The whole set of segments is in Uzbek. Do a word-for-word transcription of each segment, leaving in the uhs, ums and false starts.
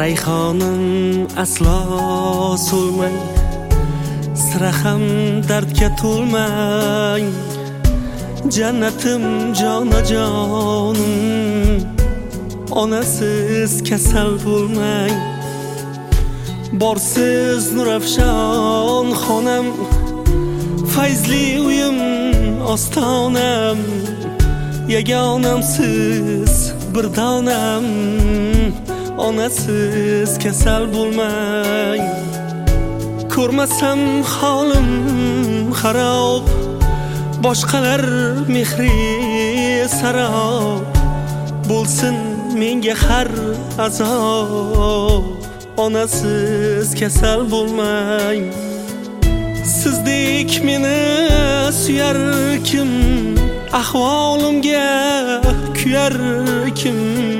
rayhonim aslo so'lmang, sira ham dardga to'lmang. Jannatim jonajonim, onasiz kasal bo'lmang. Borsiz nurafshon xonam, fayzli uyim ostonam. Yagonamsiz bir donam, onasiz kasal bo'lmang. Ko'rmasam holim xarob, boshqalar mehri sarob. Bo'lsin menga har azob, onasiz kasal bo'lmang. Sizdek meni suyar kim, ahvolimga kuyar kim?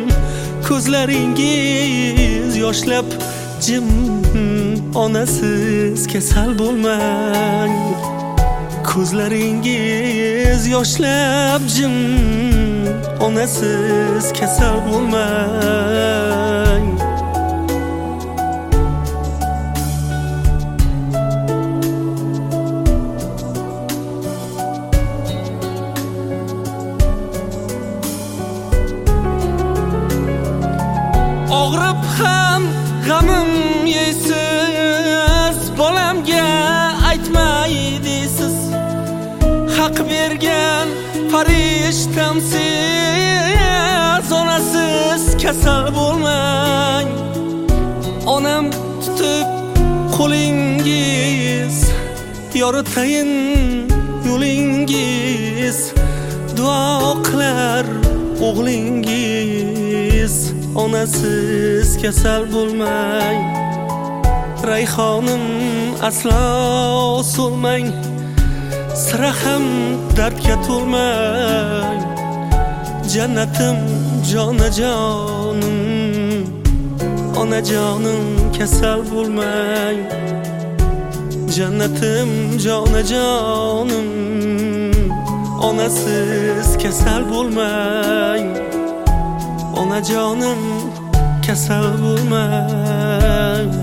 Ko'zlaringiz yoshlab jim, onasiz kasal bo'lmang. Ko'zlaringiz yoshlab jim, onasiz kasal bo'lmang. Og'rib ham g'amim yeysiz, bolamga aytmay deysiz. Haq bergan farishtamsiz, onasiz kasal bo'lmang. Onam tutib qo'lingiz, yoritayin yo'lingiz. Duo qilar o'g'lingiz, onasiz kasal bo'lmang. Rayhonim aslo so'lmang, sira ham dardga to'lmang. Jannatim jonajonim, onajonim kasal bo'lmang. Jannatim jonajonim, onasiz kasal bo'lmang. Onajonim kasal bo'lmang.